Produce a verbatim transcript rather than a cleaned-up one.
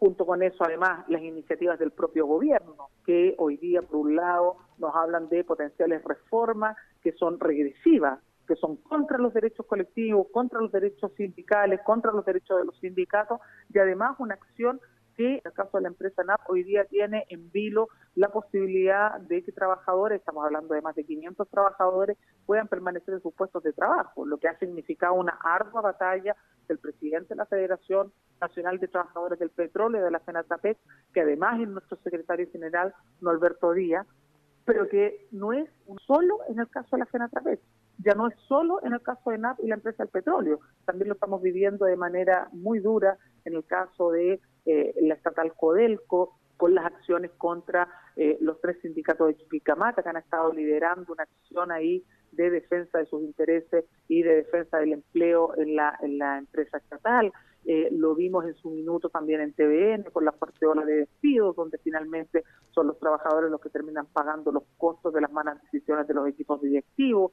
Junto con eso, además, las iniciativas del propio gobierno, que hoy día, por un lado, nos hablan de potenciales reformas que son regresivas, que son contra los derechos colectivos, contra los derechos sindicales, contra los derechos de los sindicatos, y además una acción que, en el caso de la empresa N A P, hoy día tiene en vilo la posibilidad de que trabajadores, estamos hablando de más de quinientos trabajadores, puedan permanecer en sus puestos de trabajo, lo que ha significado una ardua batalla del presidente de la Federación Nacional de Trabajadores del Petróleo, de la FENATRAPEC, que además es nuestro secretario general, Norberto Díaz, pero que no es solo en el caso de la FENATRAPEC, ya no es solo en el caso de N A P y la empresa del petróleo, también lo estamos viviendo de manera muy dura en el caso de eh, la estatal Codelco, con las acciones contra eh, los tres sindicatos de Chuquicamata, que han estado liderando una acción ahí de defensa de sus intereses y de defensa del empleo en la, en la empresa estatal. Eh, lo vimos en su minuto también en T V N, con la fuerte ola de despidos, donde finalmente son los trabajadores los que terminan pagando los costos de las malas decisiones de los equipos directivos.